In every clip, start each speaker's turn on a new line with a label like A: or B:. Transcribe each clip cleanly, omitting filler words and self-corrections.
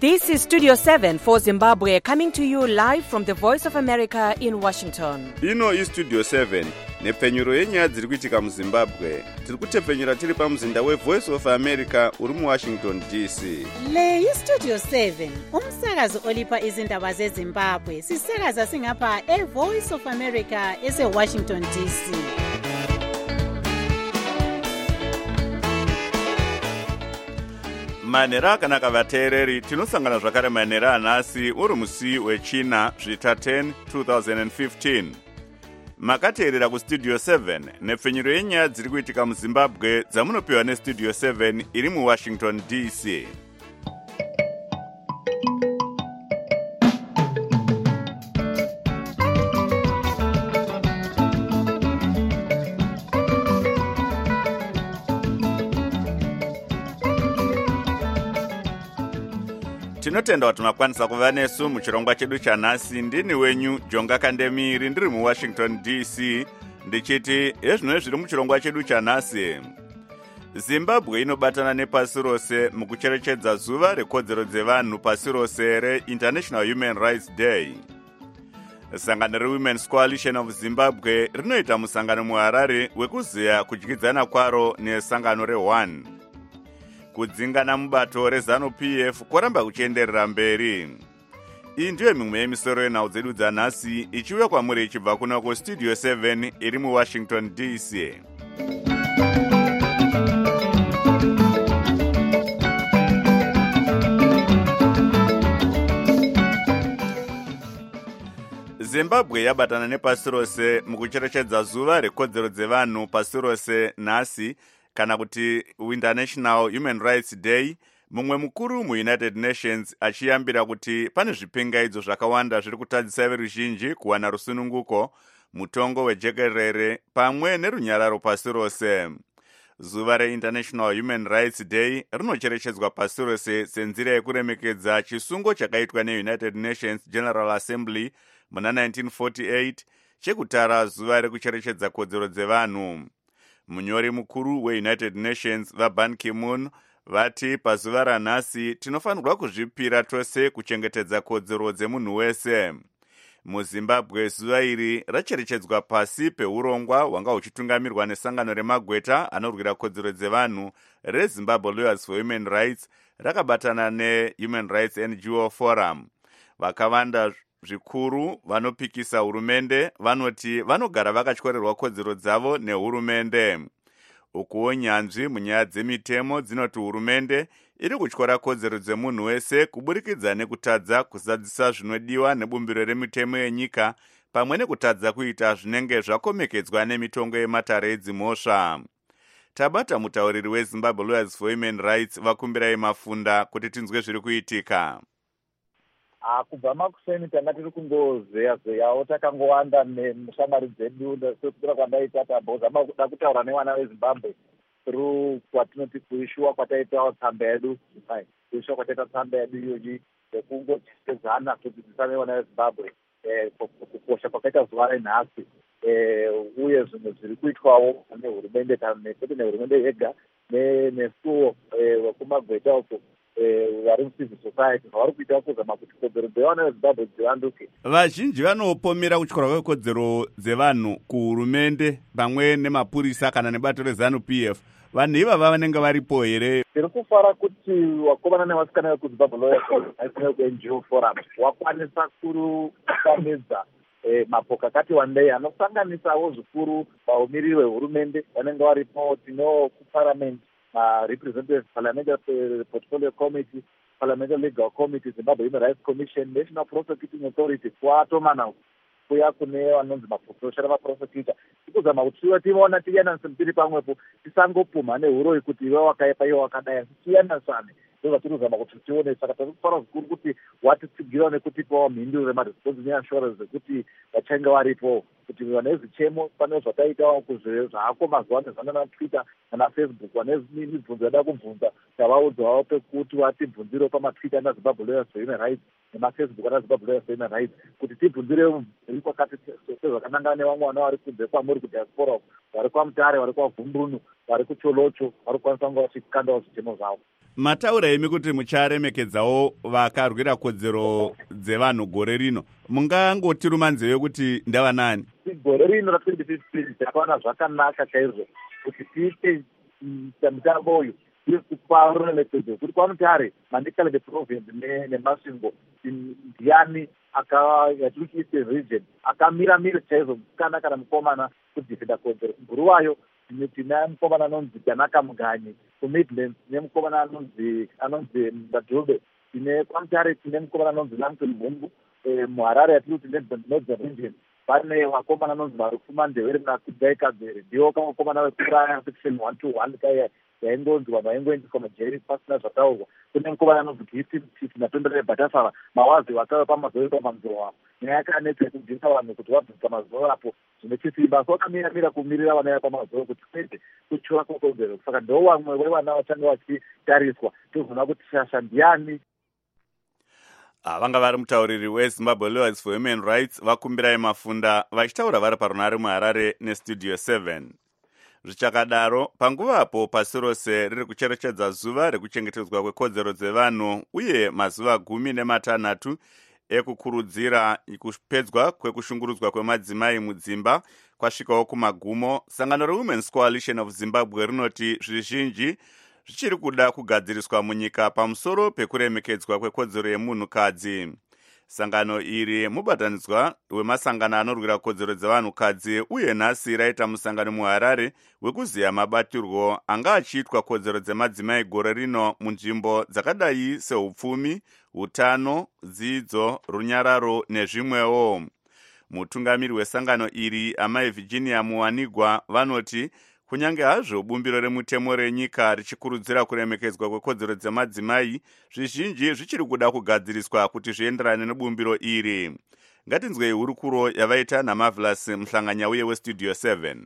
A: This is Studio 7 for Zimbabwe, coming to you live from the Voice of America in Washington.
B: Ino is Studio 7, nepfenyuro yenyaya dziri kuitika muZimbabwe. Tiri kutepfenyura tiri pamuzinda weVoice of America uri muWashington DC.
C: Le iStudio 7, umsakazo olipa izindaba zeZimbabwe. Sisakaza singapha eVoice of America eseWashington DC.
B: Manera kana kavateereri tinosangana zvakare manera anhasi uri musi weChina zvita 10 2015. Makateerera kuStudio 7 nepfenyuro yenyaya dziri kuitika muZimbabwe dzamunopiwa neStudio 7 iri muWashington DC. Tinotenda kuti makwanisa kuva nesu muchirongwa chedu chanhasi. Ndini wenyu Jonga Kandemiri ndiri muWashington DC ndichiti ezvino zviri muchirongwa chedu chanhasi. Zimbabwe inobatana nepasi rose mukucherechedza zuva rekodzero dzevanhu pasi rose reInternational Human Rights Day. Sangano reWomen's Coalition of Zimbabwe rinoita musangano muHarare wekuzeya kudyidzana kwaro nesangano reOne. Kudzingana mubato reZANU-PF kwaramba kuchienderera mberi. Iyi ndiyo mimwe yemisoro yenhau dzedu dzanhasi ichiuya kwamuri ichibva kuna kuStudio 7 iri muWashington DC. Zimbabwe yabatana nepasi rose mukucherechedza zuva rekodzero dzevanhu pasi rose nhasi, kana kuti International Human Rights Day. Mumwe mukuru muUnited Nations achiyambira kuti pane zvipingaidzo zvakawanda zviri kutadzisa veruzhinji kuwana rusununguko, mutongo wejekerere pamwe nerunyararo pasi rose. Zuva reInternational Human Rights Day rinocherechedzwa pasi rose senzira yekuremekedza chisungo chakaitwa neUnited Nations General Assembly muna 1948 chekutara zuva rekucherechedza kodzero dzevanhu. Munyori mukuru weUnited Nations vaBan Ki-moon vati pazuva ranhasi tinofanirwa kuzvipira tose kuchengetedza kodzero dzemunhu wese. MuZimbabwe zuva iri racherechedzwa pasi peurongwa hwanga huchitungamirwa nesangano remagweta anorwira kodzero dzevanhu reZimbabwe Lawyers for Human Rights rakabatana neHuman Rights NGO Forum. Vakawanda zvikuru vanopikisa hurumende vanoti vanogara vakatyorerwa kodzero dzavo nehurumende. Ukuwo nyanzvi munyaya dzemitemo dzinoti hurumende iri kutyora kodzero dzemunhu wese kuburikidza nekutadza kuzadzisa zvinodiwa nebumbiro remitemo yenyika pamwe nekutadza kuita zvinenge zvakomekedzwa nemitongo yematare edzimhosva. Tabata mutauriri weZimbabwe Lawyers for Human Rights vakumbirai mafunda kuti tinzwe zviri kuitika.
D: Kubva makuseni tanga tiri kungozeyawo takangowanda nemushamwari dzedu sekudira kwandaita tambozama kuda kutaura nevana veZimbabwe through kwatinoti kuishuwa kwataitawo tsamba yedu kuishuwa kwataita tsamba yedu iyoyi yekungotedzana kudzidzisa nevana veZimbabwe kukosha kwakaita zuva renhasi uye zvinhu zviri kuitwawo nehurumende kwete nehurumende yega nesuwo wekumagweta uko vari mucivil society vari kuita kuzama kuti kodzero dzevana veZimbabwe dzivanduke.
B: Vazhinji vanopomera kutyora kwekodzero dzevanhu kuhurumende pamwe nemapurisa kana nebato reZANU-PF. Vanhu ivava vanenge varipo here?
D: Tiri kufara kuti wakomana nevasikana vekuZimbabwe Lawyers NGO Forum wakwanisa kutamidza mapoka akati wandei anosanganisawo zvikuru vaumiriri vehurumende vanenge varipo. Tino kuparliament representatives, Parliamentary Portfolio Committee, Parliamentary Legal Committee, Zimbabwe Human Rights Commission, National Prosecuting Authority, kuatomana kuya kune vanonzi maprofessional maprosecutor. Tikuzama kuti tiona tiyananise tiri pamwepo tisangopumha nehuroyi kuti iwe wakaipa iwe wakadai, tiyanasane. Ndizvo tirikuzama kuti tione. Saka tarikufara zvikuru kuti watitsigira nekutipawo mhinduro remaresponse neassurance ekuti vachange varipo kuti vane zvichemo pane zvataitawo zvaako mazuva nezvana naTwitter naFacebook vane mibvunzo yada kubvunza tavaudzawo pekuti vatibvunzirewo pamatwitter naZimbabwe Lawyers for Human Rights nemafacebook anazimbabwe lawyers for human rights kuti tibvunzire kwakati sezvakanangana nevamwe vana vari kunze kwamuri kudiaspora vari kwaMutare, vari kwaVhumbrunu, vari kuCholocho, vari kukwanisa kunge vachikandawo zvitemo zvavo.
B: Mataura imi kuti mucharemekedzawo vakarwira kodzero dzevanhu gore rino, mungangotiruma nzeve kuti ndava nani?
D: Gore rino ra2015 takaona zvakanaka chaizvo kuti tiite mutambo uyu kupa ruremekedzo kuti kwaMutare, Manicaland province neMasvingo ndiani yatiri kuite region akamira chaizvo musikana kana mukomana kudhifenda kodzero. Guruwayo tine mukomana anonzi Janaka Muganyi, kuMidlands tine mukomana anonzi Mbadube, tine kwaMutare tine mukomana anonzi Lamson Mhumbu, muHarare yatiri kuti Northern region pane vakomana anonzi Marufuma Ndevere naKudai Kabere, ndiwo kamukomana wekuraya section 121 kaya yaingonzi vanhu vaingoendeswa majeri pasina zvataurwa. Kune mukomana anonzi Giti Mtiti naTondere Bhatasara, mawazi vakawe pamazuva pamanzuro avo. Nyaya yakanetsa kudzidzisa vanhu kuti vabvisa mazuva apo zvine chisimba, so akamira kumirira vana pamazuva kuti kwete kuchiwa kwekodzero. Saka ndo vamwe vevana vachange vachitariswa tozoona kuti shasha ndiani.
B: Vanga vari mutauriri weZimbabwe Lawyers for Human Rights vakumbirai Mafunda vachitaura vari parunare muHarare neStudio 7. Zvichakadaro, panguvapo pasi rose riri kucherechedza zuva rekuchengetedzwa kwekodzero dzevanhu uye mazuva 16 ekukurudzira kupedzwa kwekushungurudzwa kwemadzimai mudzimba kwasvikawo kumagumo, sangano reWomen's Coalition of Zimbabwe rinoti zvizhinji zvichiri kuda kugadziriswa munyika pamusoro pekuremekedzwa kwekodzero yemunhukadzi. Sangano iri mubatanidzwa wemasangano anorwira kodzero dzevanhukadzi uye nhasi raita musangano muHarare wekuziya mabatirwo anga achiitwa kodzero dzemadzimai gore rino munzvimbo dzakadai seupfumi, utano, dzidzo, runyararo nezvimwewo. Mutungamiri wesangano iri amai Virginia Muwanigwa vanoti kunyange hazvo bumbiro remutemo renyika richikurudzira kuremekedzwa kwekodzero dzemadzimai, zvizhinji zvichiri kuda kugadziriswa kuti zvienderane nebumbiro iri. Ngatinzwei hurukuro yavaita naMarvelous Mhlanganyauye weStudio 7.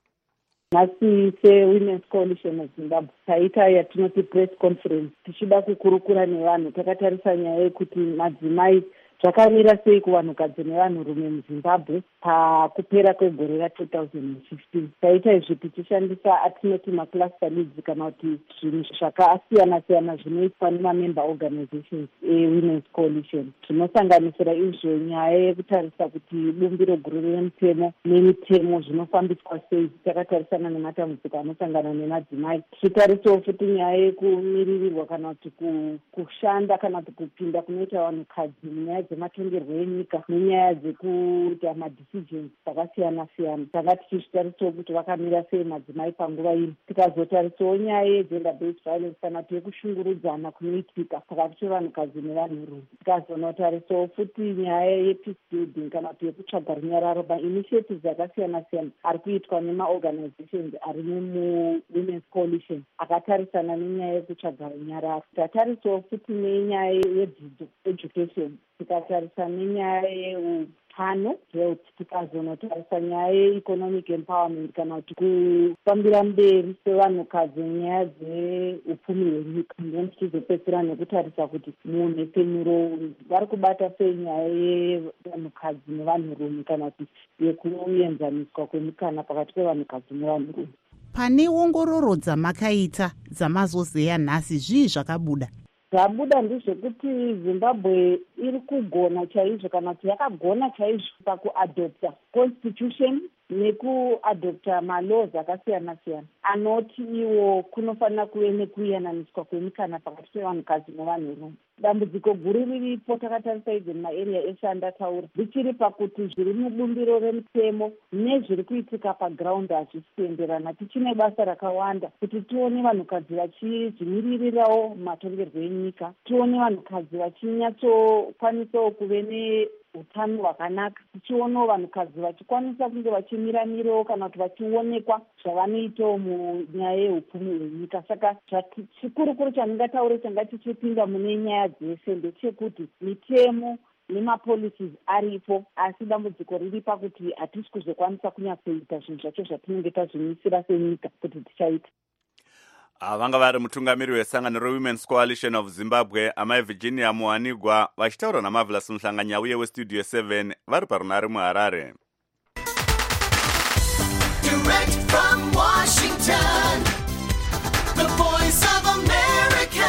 E: Nhasi seWomen's Coalition of Zimbabwe taita yatinoti press conference tichida kukurukura nevanhu. Takatarisa nyaya yekuti madzimai zvakamira sei kuvanhukadzi nevanhurume muZimbabwe pakupera kwegore ra2015. Taita izvi tichishandisa atinoti macluster leads kana kuti zvinhu zvakasiyana-siyana zvinoitwa nemamember organizations eWomen's Coalition. Zvinosanganisira izvo nyaya yekutarisa kuti bumbiro guru remutemo nemitemo zvinofambiswa sei. Takatarisana nematambudziko anosangana nemadzimai. Tichitarisawo futi nyaya yekumiririrwa kana kuti kushanda kana kuti kupinda kunoita vanhukadzi munyaya dzematongerwo enyika nenyaya dzekuita madecisions dzakasiyana-siyana. Tanga tichizvitarisawo kuti vakamira sei madzimai panguva ino. Tikazotarisawo nyaya yegender based violence kana kuti yekushungurudzana kunoitika pakati pevanhukadzi nevanhurume. Tikazonotarisawo futi nyaya yepeace building kana kuti yekutsvaga runyararo mainitiatives akasiyana-siyana ari kuitwa nemaorganizations ari muWomen's Coalition akatarisana nenyaya yekutsvaga runyararo. Tatarisawo futi nenyaya yedzidzo education, tikatarisa nenyaya yeutano health, tikazonotarisa nyaya yeeconomic empowerment kana kuti kufambira mberi sevanhukadzi nyaya dzeupfumi hwenyika. Ndeni tichizopedzisira nekutarisa kuti munhepfemuro vari kubata sei nyaya yevanhukadzi nevanhurume kana kuti yekuenzaniswa kwemikana pakati pevanhukadzi nevanhurume.
C: Pane ongororo dzamakaita dzamazozeya nhasi, zvii zvakabuda?
E: Zvabuda ndezvekuti Zimbabwe iri kugona chaizvo kana kuti yakagona chaizvo pakuadopta constitution nekuadopta malaws akasiyana-siyana anoti iwo kunofanira kuve nekuyananiswa kwemikana pakati pevanhukadzi nevanhurume. Dambudziko guru riripo takatarisa izvo mumaarea eshe andataura richiri pakuti zviri mubumbiro remutemo nezviri kuitika paground hazvisi kuenderana. Tichine basa rakawanda kuti tione vanhukadzi vachizvimiririrawo matongerwo enyika, tione vanhukadzi vachinyatsokwanisa kuve neutano hwakanaka, tichionawo vanhukadzi vachikwanisa kunge vachimiramirawo kana kuti vachionekwa zvavanoitawo munyaya yeupfumi hwenyika. Saka chikurukuru chandingataura changa tichipinda mune nyaya dzese ndechekuti mitemo nemapolicies aripo, asi dambudziko riri pakuti hatisi kuzokwanisa kunyatsoita zvinhu zvacho zvatinenge tazvimisira senyika kuti tichaita.
B: vanga vari mutungamiri wesangano reWomen's Coalition of Zimbabwe amai Virginia Muhanigwa vachitaura naMarvelous Muhlanganya uye weStudio 7 vari parunare muHarare.
F: Direct from Washington, the voice of America,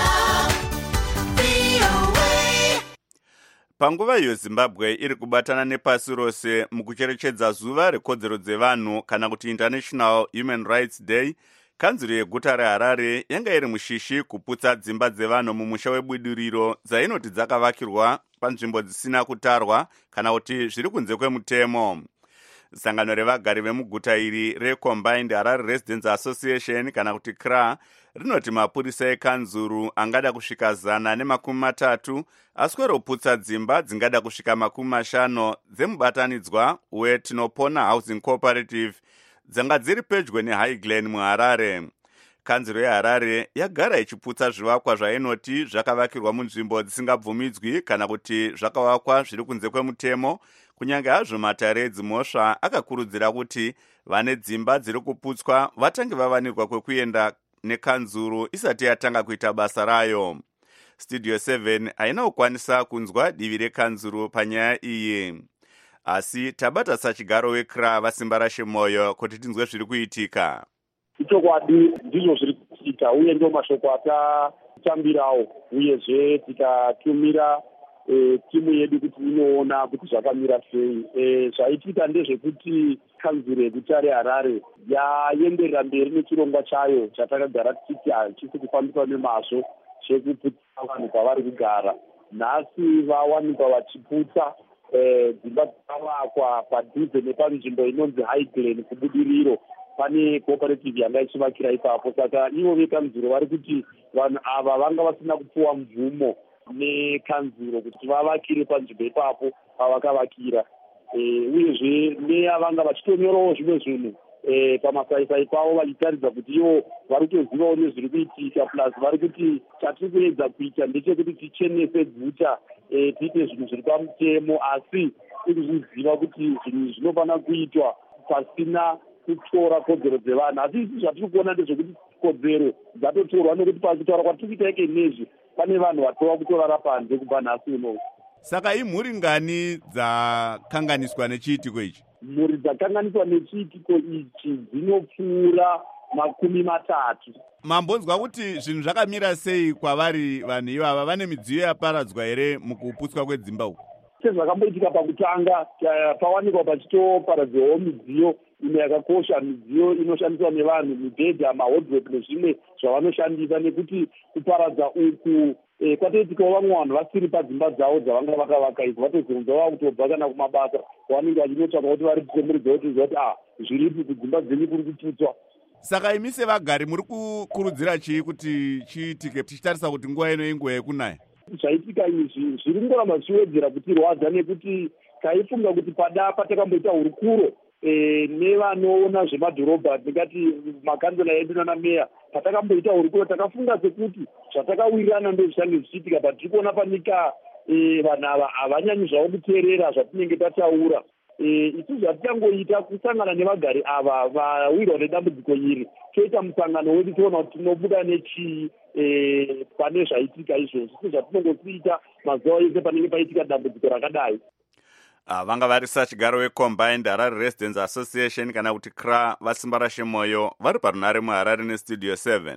F: VOA.
B: Panguva iyo Zimbabwe iri kubatana nepasi rose mukucherechedza zuva rekodzero dzevanhu kana kuti International Human Rights Day, kanzuro yeguta reHarare yanga iri mushishi kuputsa dzimba dzevanhu mumusha webuduriro dzainoti dzakavakirwa panzvimbo dzisina kutarwa kana kuti zviri kunze kwemutemo. Sangano revagari vemuguta iri reCombined Harare Residents Association kana kuti CRA rinoti mapurisa ekanzuru angada kusvika 130 aswera kuputsa dzimba dzingada kusvika 50 dzemubatanidzwa weTinopona Housing Cooperative dzanga dziri pedyo neHighglen muHarare. Kanzuro yeHarare yagara ichiputsa zvivakwa zvainoti zvakavakirwa munzvimbo dzisingabvumidzwi kana kuti zvakavakwa zviri kunze kwemutemo, kunyange hazvo matare edzimhosva akakurudzira kuti vane dzimba dziri kuputswa vatange vavanirwa kwekuenda nekanzuru isati yatanga kuita basa rayo. Studio 7 haina kukwanisa kunzwa divi rekanzuru panyaya iyi, asi tabata sachigaro weCRA vasimba rashe moyo kuti tinzwe zviri kuitika.
G: Ichokwadi ndizvo zviri kuitika uye ndo mashoko atatambirawo uyezve tikatumira timu yedu kuti inoona kuti zvakamira sei. Zvaitika ndezvekuti kanzuro yeguta reHarare yaenderera mberi nechirongwa chayo chatakagara tichiti hachisi kufambiswa nemazvo chekuputsa vanhu kwavari kugara. Nhasi vawanikwa vachiputsa dzimba dzakavakwa padhuze nepanzvimbo inonzi Highglen kubudiriro. Pane cooperative yanga ichivakira ipapo, saka ivo vekanzuro vari kuti vanhu ava vanga vasina kupuwa mvumo nekanzuro kuti vavakire panzvimbo ipapo pavakavakira. Uyezve neavanga vachitonyorawo zvimwe zvinhu pamasaisai pavo vachitaridza kuti ivo vari kutozivawo nezviri kuitika, plus vari kuti chatiri kuedza kuita ndechekuti tichenese guta, tiite zvinhu zviri pamutemo, asi tiri kuziva kuti zvinhu zvinofanira kuitwa pasina kutora kodzero dzevanhu. Asi isi zvatiri kuona ndezvekuti kodzero dzatotorwa nekuti pakutaura kwatiri kuita ike nezvi pane vanhu vatova kutorara panze kubva nhasi unowu.
B: Saka imhuri ngani dzakanganiswa nechiitiko ichi?
G: Mhuri dzakanganiswa nechiitiko ichi dzinopfuura 30.
B: Mambonzwa kuti zvinhu zvakamira sei kwavari vanhu ivava? Vane midziyo yaparadzwa here mukuputswa kwedzimba uku?
G: Sezvakamboitika pakutanga, pawanikwa pachitoparadzwawo midziyo imwe yakakosha, midziyo inoshandiswa nevanhu, mibhedha, mahodhrope nezvimwe zvavanoshandisa, nekuti kuparadza uku kwatoitikawo vamwe vanhu vasiri padzimba dzavo dzavanga vakavaka izvo vatozonza vava kutobva kana kumabasa kwavanenge vachinotsvaka kuti vari kusemurudza kuti zviripi kudzimba dzenyu kuri kuputswa.
B: Saka imi sevagari muri kukurudzira chii kuti chiitike tichitarisa kuti nguva ino inguva yekunaya?
G: Zvaitika izvi zviri kungoramba zvichiwedzera kutirwadza, nekuti taifunga kuti patakamboita hurukuro nevanoona zvemadhorobha, ndingati makanzela edu nana meya, patakamboita hurukuro takafunga sekuti zvatakawirirana ndozvichange zvichiitika, but tiri kuona panyika vanhu ava havanyanyi zvavo kuteerera zvatinenge tataura. Isi zvatitangoita kusangana nevagari ava vawirwa nedambudziko iri, toita musangano wedu toona kuti tinobuda nechii pane zvaitika izvozvo. Isi zvatinongosiita mazuva ese panenge paitika dambudziko rakadai.
B: Vanga vari sachigaro weCombined Harare Residents Association kana kuti CRA vasimba rashe moyo vari parunare muHarare neStudio 7.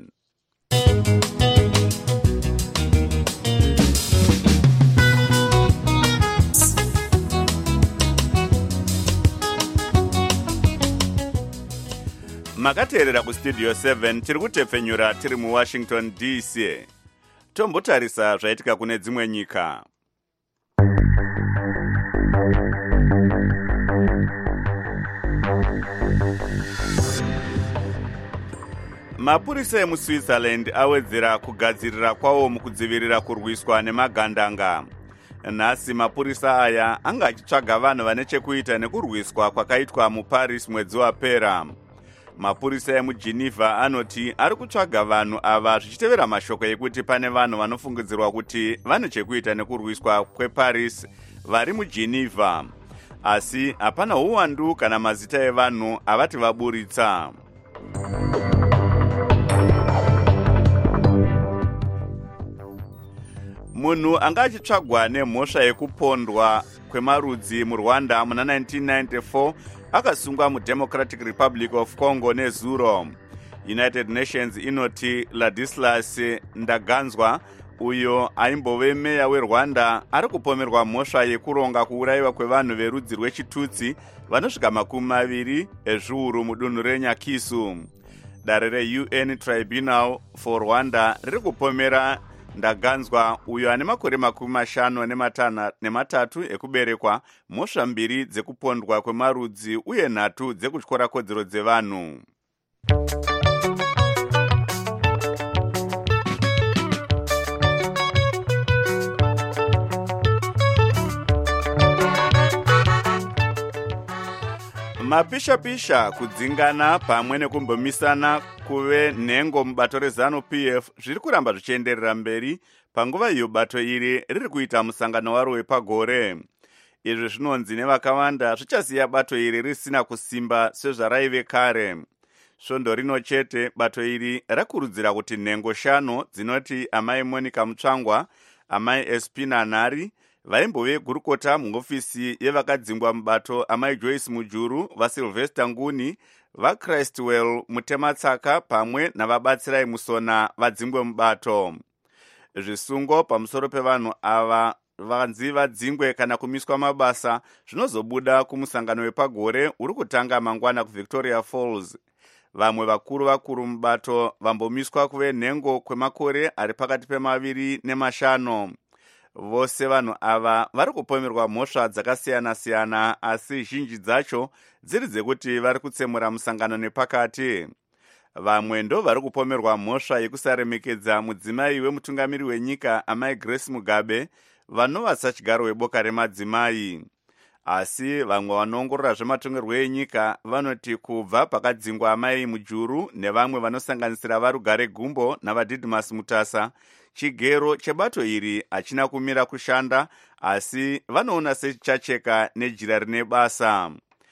B: Makateerera kuStudio 7 tiri kutepfenyura tiri muWashington DC. Tombotarisa zvaitika kune dzimwe nyika. Mapurisa emuSwitzerland awedzera kugadzirira kwawo mukudzivirira kurwiswa nemagandanga. Nhasi mapurisa aya anga achitsvaga vanhu vane chekuita nekurwiswa kwakaitwa muParis mwedzi wapera. Mapurisa emuGeneva anoti ari kutsvaga vanhu ava zvichitevera mashoko ekuti pane vanhu vanofungidzirwa kuti vane chekuita nekurwiswa kweParis vari muGeneva, asi hapana uwandu kana mazita evanhu avati vaburitsa. munhu anga achitsvagwa nemhosva yekupondwa kwemarudzi murwanda muna 1994 akasungwa muDemocratic Republic of Congo nezuro. United Nations inoti Ladislas Ndaganzwa, uyo aimbove meya weRwanda, ari kupomerwa mhosva yekuronga kuurayiwa kwevanhu verudzi rwechitutsi vanosvika 20 ezviuru mudunhu reNyakisu. Dare reUN Tribunal for Rwanda riri kupomera Ndaganzwa, uyo ane makore 53 ekuberekwa, mhosva 2 dzekupondwa kwemarudzi uye 3 dzekutyora kodzero dzevanhu. Mapisha-pisha, kudzingana pamwe nekumbomisana kuve nhengo mubato reZANU-PF zviri kuramba zvichienderera mberi panguva iyo bato iri riri kuita musangano waro wepagore. Izvi zvinonzi nevakawanda zvichasiya bato iri risina kusimba sezvaraive kare. Svondo rino chete bato iri rakurudzira kuti nhengo 5 dzinoti amai Monica Mutsvangwa, amai Espina Nhari, vaimbove gurukota muhofisi yevakadzingwa mubato amai Joyce Mujuru, vaSylvester Nguni, vaChristwell Mutematsaka pamwe navabatsirai Musona vadzingwe mubato. Zvisungo pamusoro pevanhu ava vanzi vadzingwe kana kumiswa mabasa zvinozobuda kumusangano wepagore uri kutanga mangwana kuVictoria Falls. Vamwe vakuru mubato vambomiswa kuve nhengo kwemakore ari pakati pe2 ne5. Vose vanhu ava vari kupomerwa mhosva dzakasiyana-siyana, asi zhinji dzacho dziri dzekuti vari kutsemura musangano nepakati. Vamwe ndo vari kupomerwa mhosva yekusaremekedza mudzimai wemutungamiri wenyika amai Grace Mugabe, vanova sachigaro weboka remadzimai. Asi vamwe vanoongorora zvematongerwo enyika vanoti kubva pakadzingwa amai Mujuru nevamwe vanosanganisira vaRugare Gumbo navaDidmus Mutasa, chigero chebato iri hachina kumira kushanda, asi vanoona sechichacheka nejira rine basa.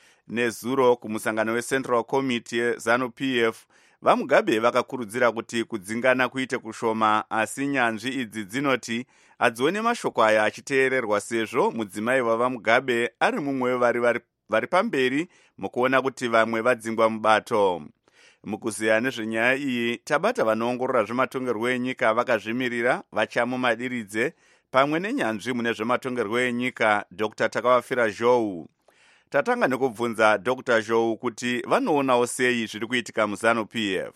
B: Nezuro kumusangano weCentral Committee ZANU-PF, vaMugabe vakakurudzira kuti kudzingana kuite kushoma, asi nyanzvi idzi dzinoti hadzione mashoko aya achiteererwa sezvo mudzimai wavaMugabe ari mumwe vari pamberi mukuona kuti vamwe vadzingwa mubato. Mukuziya nezvenyaya iyi, tabata vanoongorora zvematongerwo enyika vakazvimirira vachamumadiridze pamwe nenyanzvi mune zvematongerwo enyika Dr. Takawafira Zhou. Tatanga nekubvunza Dr. Zhou kuti vanoonawo sei zviri kuitika muZANU-PF.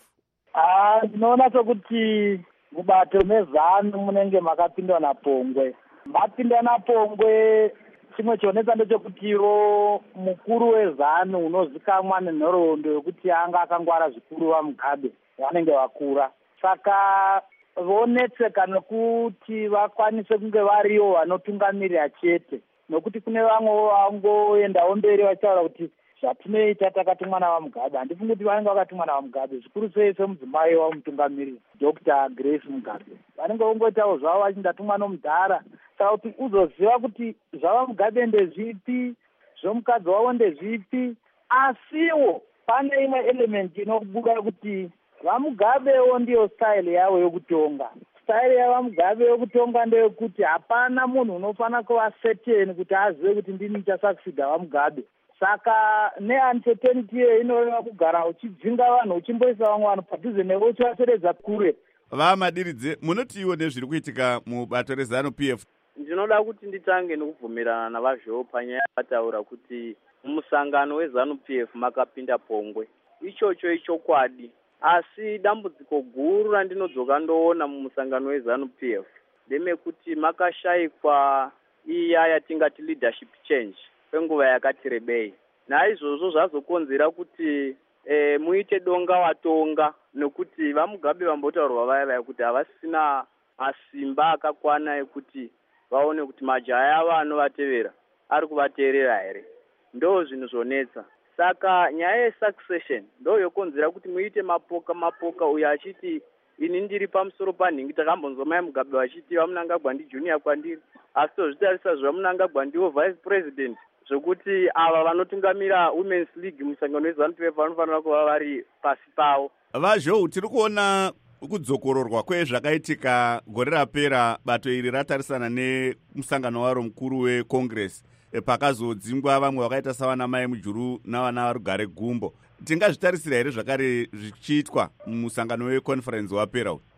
H: Ndinoona sokuti mubato mezanu munenge makapindwa napongwe. Mapinda napongwe, chimwe chionesa ndechokutiwo mukuru wezanu unozikamwa nenhoroondo yokuti anga akangwara zvikuru vaMugabe vanenge vakura. Saka vonetseka nekuti vakwanise kunge variyo vanotungamirira chete, nokuti kune vamwe vangoendawo mberi vachitaura kuti zvatinoita takatumwa navaMugabe. Handifungi kuti vanenge vakatumwa navaMugabe, zvikuru sei semudzimai wamutungamiriri Dr. Grace Mugabe. Vanenge vongoitawo zvavo vachindatumwa nomudhara, saka kuti uzoziva kuti zvavaMugabe ndezvipi, zvomukadzi wavo ndezvipi. Asiwo pane imwe element inobuda kuti vaMugabewo ndiyo style yavo yokutonga. Style yavaMugabe yokutonga ndeyekuti hapana munhu unofana kuva certain kuti azive kuti ndini ndichasakisida vaMugabe. Saka neuncertainty iyo inoreva kugara uchidzinga vanhu uchimboisa vamwe vanhu padhuze nevo uchivateredza kure.
B: Vamadiridze, munoti iwo nezviri kuitika mubato reZANU-PF?
I: Ndinoda kuti nditange nekubvumirana navazvo panyaya yavataura kuti mumusangano weZANU-PF makapinda pongwe. Ichocho ichokwadi, asi dambudziko guru randinodzoka ndoona mumusangano weZANU-PF ndemekuti makashayikwa iya yatingati leadership change kwenguva yakati rebei. Naizvozvo zvazokonzera kuti muite donga watonga, nokuti vaMugabe vambotaurwa vaya kuti havasina masimba akakwana ekuti vaone kuti majaya avo anovatevera ari kuvateerera here. Ndo zvinhu zvonetsa. Saka nyaya yesuccession ndo yokonzera kuti muite mapoka uyo achiti ini ndiri pamusoro panhingi. Takambonzwa Mugabe vachiti vaMunangagwa ndi junior kwandiri, asi tozvitarisa zvaMunangagwa ndiwo vice president, zvokuti ava vanotungamira Women's League musangano weZANU-PF vanofanira kuva vari pasi pavo.
B: Vazhou, tiri kuona kudzokororwa kwezvakaitika gore rapera, bato iri ratarisana nemusangano waro mukuru wecongress pakazodzingwa vamwe vakaita savana mai mujuru navana rugare gumbo. Tingazvitarisira here zvakare zvichiitwa mumusangano weconference wapera uyu?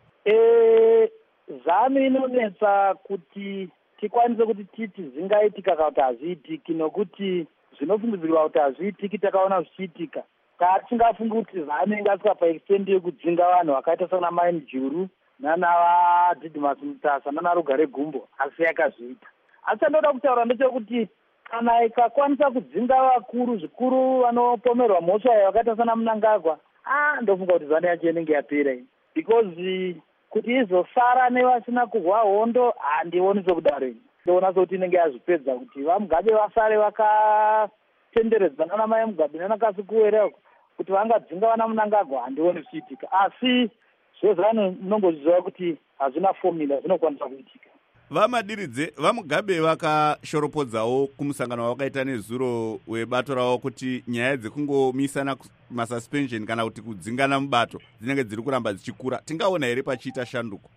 H: Zano inonetsa kuti tikwanise kuti titi zvingaitika kana kuti hazviitiki, nokuti zvinofungidzirwa kuti hazviitiki takaona zvichiitika. Tatingafungi kuti zano ingasvika paextendi yekudzinga vanhu vakaita sana mai mujuru nanavadhidhimas mutasa nanarugare gumbo, asi yakazviita. Asi andoda kutaura ndechekuti kana ikakwanisa kudzinga vakuru zvikuru vanopomerwa mhosva vakaita sana Mnangagwa, ndofunga kuti zano yacho inenge yapera, because kuti izosara nevasina kurwa hondo handioni sokudaro. Ndoona sokuti inenge yazvipedza kuti vaMugabe vasare vakatenderedzana namai Mugabe nanakasikuwere kuti vangadzinga vana Mnangagwa, handioni zvichiitika. Asi zvezano munongozviziva kuti hazvina formula, zvinokwanisa kuitika.
B: Vamadiridze vaMugabe vakashoropodzawo kumusangano wakaita nezuro webato ravo kuti nyaya dzekungomisana masuspension kana kuti kudzingana mubato dzinenge dziri kuramba dzichikura. Tingaona here pachiita shanduko?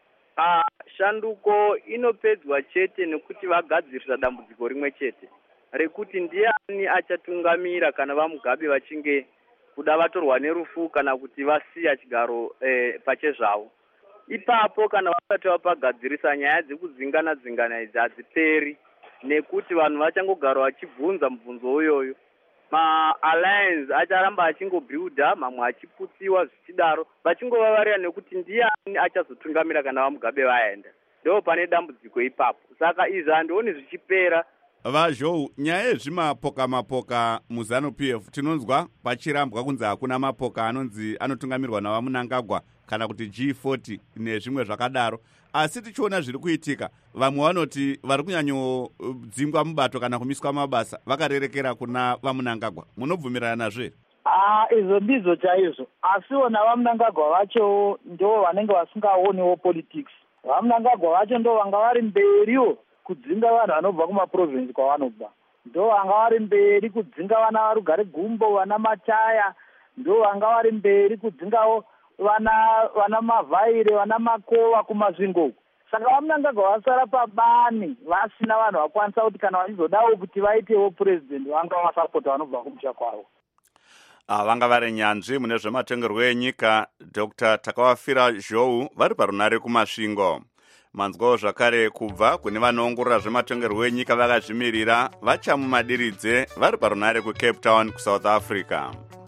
I: Shanduko inopedzwa chete nekuti vagadzirisa dambudziko rimwe chete rekuti ndiani achatungamira kana vaMugabe vachinge kuda vatorwa nerufu kana kuti vasiya chigaro pachezvavo. Ipapo kana vasati vapagadzirisa nyaya dzekudzingana idzi hadziperi, nekuti vanhu vachangogara vachibvunza mubvunzo uyoyo. Ma-alliance acharamba achingobuilda, mamwe achiputsiwa zvichidaro, vachingova variya nekuti ndiani achazotungamira kana vaMugabe vaenda. Ndo pane dambudziko ipapo. Saka izvi handioni zvichipera.
B: Vazhou, nyaya yezvimapoka muzanu PF tinonzwa pachirambwa kunzi hakuna mapoka anonzi anotungamirwa navaMnangagwa kana kuti G40 nezvimwe zvakadaro. Asi tichiona zviri kuitika, vamwe vanoti vari kunyanyodzingwa mubato kana kumiswa mabasa vakarerekera kuna vaMnangagwa. Munobvumirana nazvo?
H: Izvo ndizvo chaizvo. Asi vona vaMnangagwa vacho ndo vanenge vasingaoniwo politics. VaMnangagwa vacho ndo vanga vari mberiwo kudzinga vanhu vanobva kumaprovinsi kwavanobva. Ndo vanga vari mberi kudzinga vana varugare gumbo, vana Machaya, ndo vanga vari mberi kudzingawo vana Mavhaire, vana Makova kumasvingo. Saka vaMnangagwa vasara pabani vasina vanhu vakwanisa kuti kana vachizodawo kuti vaitewo president vanga vasapota vanobva kumusha kwavo.
B: Vanga vari nyanzvi mune zvematongerwo enyika Dr. Takawafira Zhou vari parunare kumasvingo. Manzwawo zvakare kubva kune vanoongorora zvematongerwo enyika vakazvimirira vachamumadiridze vari parunare kuCape Town kuSouth Africa.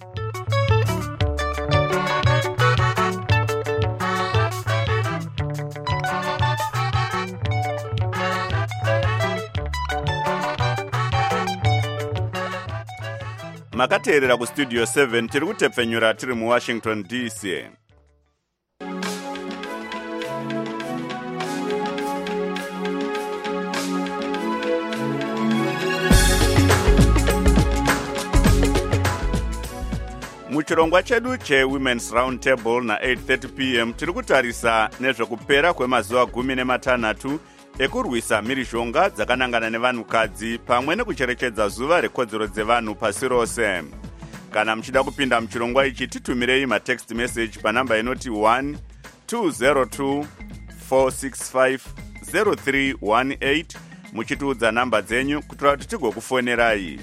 B: Makateerera kustudio 7 tiri kutepfenyura tiri muWashington DC. Muchirongwa chedu cheWomen's Roundtable na 8:30 p.m. tiri kutarisa nezvekupera kwemazuva 16 ekurwisa mhirizhonga dzakanangana nevanhukadzi pamwe nekucherechedza zuva rekodzero dzevanhu pasi rose. Kana muchida kupinda muchirongwa ichi titumirei matext message panhamba inoti 1-202-465-0318 muchitiudza namba dzenyu kuitira kuti tigokufonerai.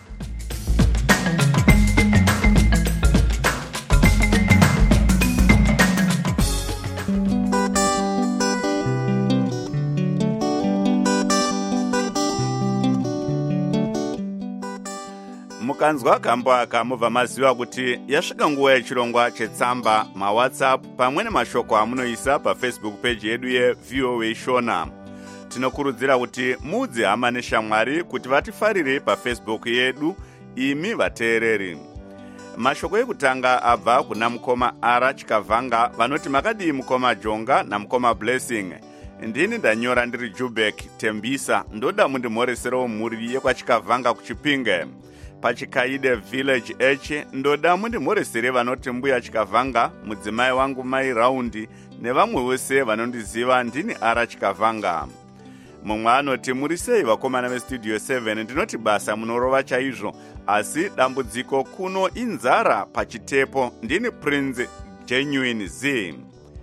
B: Mukanzwa kambo aka mubva maziva kuti yasvika nguva yechirongwa chetsamba, maWhatsApp pamwe nemashoko amunoisa paFacebook page yedu yeVOA Shona. Tinokurudzira kuti mudzi hama neshamwari kuti vatifarire paFacebook yedu imi vateereri. Mashoko ekutanga abva kuna mukoma Ara Chikavanga vanoti makadii mukoma Jonga namukoma Blessing. Ndini ndanyora ndiri Jubek Tembisa ndoda mundimhoreserewo mhuri yekwachikavanga kuChipinge. Pachikaide Village H ndoda mundimhoresere vanoti mbuya Chikavanga, mudzimai wangu Mai Raundi nevamwe vose vanondiziva ndini Ara Chikavanga. Mumwe anoti muri sei vakomana vestudio 7 ndinoti basa munorova chaizvo asi dambudziko kuno inzara pachitepo ndini Prince Genuine Z.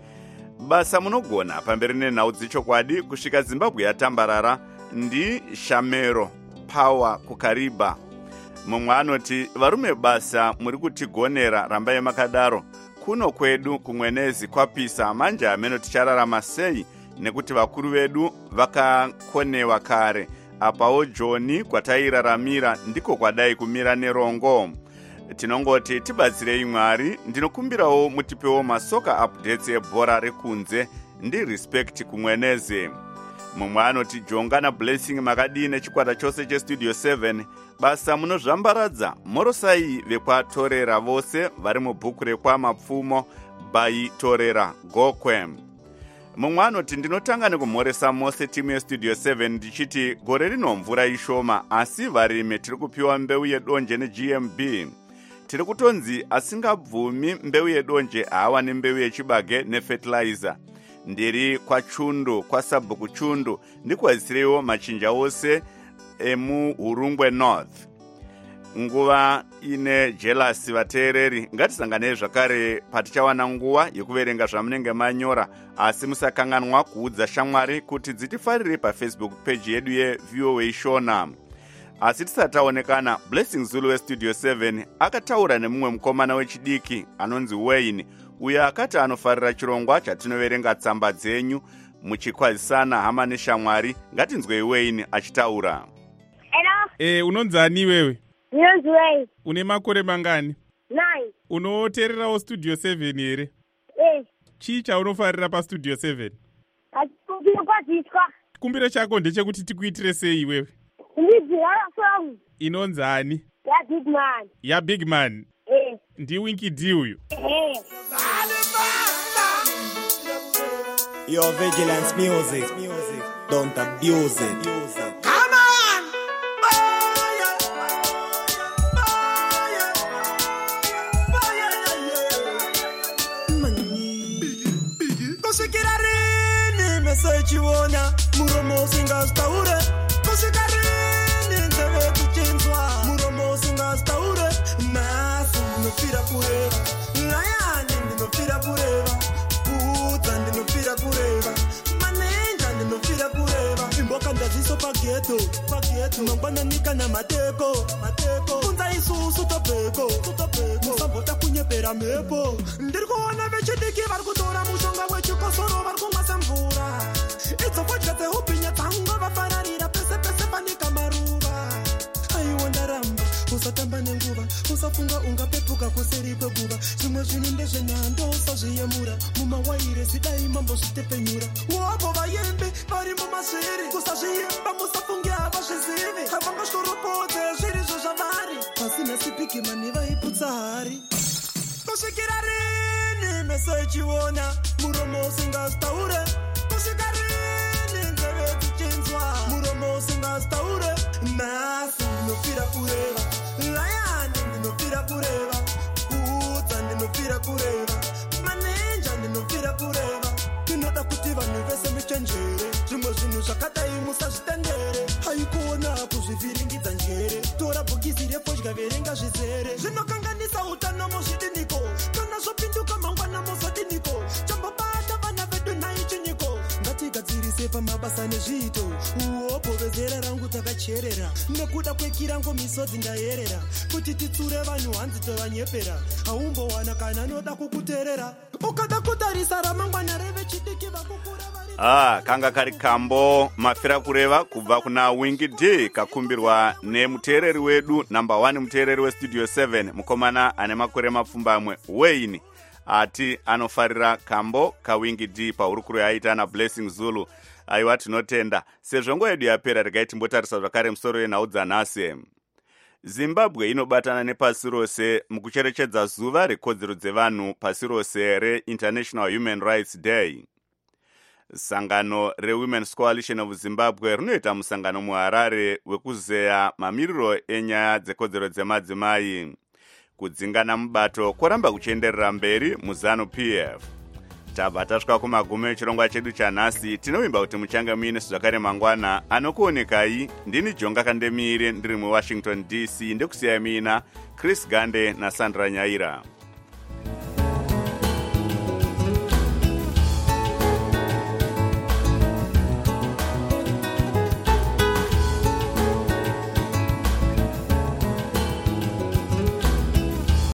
B: basa munogona pamberi nenhau dzechokwadi kusvika Zimbabwe yatambarara ndiShamero Power kuKariba. Mumwe anoti varume basa muri kutigonera, rambai makadaro. Kuno kwedu kumwenezi kwapisa, manje ameno tichararama sei nekuti vakuru vedu vakakonewa kare. Apawo Joni kwatairaramira ndiko kwadai kumira nerongo. Tinongoti tibatsirei Mwari. Ndinokumbirawo mutipewo masoka updates ebhora rekunze ndi respect kumwenezi. Mumwe anoti Jonga na Blessing makadini chikwata chose chestudio 7 basa munozvambaradza morosai vekwatorera vose vari mubhuku rekwamapfumo by Torera Gokwe. Mumwe anoti ndinotanga nekumhoresa mose timu yestudio 7 ndichiti gore rino mvura ishoma, asi varimi tiri kupiwa mbeu yedonje neGMB. Tiri kutonzi asingabvumi mbeu yedonje haawani mbeu yechibage nefertilizer. Ndiri kwaChundu, kwaSabhuku Chundu, ndikwazirewo machinja ose emuHurungwe North. Nguva ine jealous vateereri, ngatisanganei zvakare patichawana nguva yekuverenga zvamunenge manyora, asi musakanganwa kuudza shamwari kuti dzitifarire paFacebook page yedu yeVOA Shona. Asi tisataonekana, Blessing Zulu westudio 7 akataura nemumwe mukomana wechidiki anonzi Wayne, uyo akati anofarira chirongwa chatinoverenga tsamba dzenyu muchikwazisana hama neshamwari. Ngatinzwei Wayne achitaura.
J: Hello. Unonzani wewe?
K: Ndinonzi Wayne.
J: Une makore mangani?
K: 9.
J: Unoteererawo studio 7 here? Chii chaunofarira pastudio 7?
K: Kukwaziswa.
J: Kumbiro chako ndechekuti tikuitire sei wewe?
K: Ndidzira song.
J: Inonzani?
K: Ya Big Man.
J: Ya Big Man? Ndi Winky D uyu?
F: Your vigilance music. Don't abuse it.
L: Come on! Kusvikira rini meso ichiona muromo usingastaure? Kusvika rini nzeve kuchinzwa muromo usingastaure? Nasu ndinofira kureva, Layani ndinofira kureva, Kuudza ndinofira kureva, Manenja ndinofira kureva, Imboka ndaziso pageto, mangwananika na mateko, kunza isusu topeko, musambota kunyepera mepo. Ndiri kuona vechidiki vari kutora mushonga wechikosoro vari kumwa semvura. Idzokwadya dzehupinya dzangu vafararira pese pese panika maruva. Aiwa ndaramba, usatamba nenguva, usafunga ungapepuka kuseri kweguva. Zvimwe zvinhu ndezvenhando usazviyemura, mumawaire zidai mambo zvitepenyura. Wapo vayembe vari mumasviri, kusazviyemba musafunge havazvizivi. Havangashoropodze zvirizvo zvavari, pasina sipikimani vaiputsa hari. Kusvikira rini meso ichiona muromo usingastaure? Kusvika rini nzeve dzichinzwa muromo usingastaure? Nasu ndinofira kureva, Layani ndinofira kureva, Kuudza ndinofira kureva, Manenja ndinofira kureva. Ndinoda kuti vanhu vese muchenjere, zvimwe zvinhu zvakadai musazvitendere. Haikuona kuzvivhiringidza njere, tora bhokisi refodya verenga zvizere. Zvinokanganisa utano muzvidiniko, kana zvopinduka mangwana muzodiniko. Chambobata vana vedu nhai chinyiko, ngatigadzirise pamabasa nezviito. Uopo vezera rangu takacherera, nekuda kwekirango misodzi ndayerera, kuti titsure vanhu hanzi tovanyepera. Haumbowana kana noda kukuteerera, ukada kutarisa ramangwana revechidiki vakukura vari.
B: Kanga kari kambo mafira kureva kubva kuna Winky D kakumbirwa nemuteereri wedu number 1 muteereri westudio 7 mukomana ane makore mapfumbamwe Wayne ati anofarira kambo kaWinky D paurukuru yaita na Blessing Zulu. Aiwa tinotenda. Sezvo nguva yedu yapera regai timbotarisa zvakare musoro yenhau dzanhasi. Zimbabwe inobatana nepasi rose mukucherechedza zuva rekodzero dzevanhu pasi rose reInternational Human Rights Day. Sangano reWomen's Coalition of Zimbabwe rinoita musangano muHarare wekuzeya mamiriro enyaya dzekodzero dzemadzimai. Kudzingana mubato kwaramba kuchienderera mberi muZANU-PF. Tabva tasvika kumagumo echirongwa chedu chanhasi. Tinovimba kuti muchange muine zvakare mangwana. Anokuonekai ndini Jonga Kandemire ndiri muWashington DC, ndekusiyai mina Chris Gande naSandra Nyaira.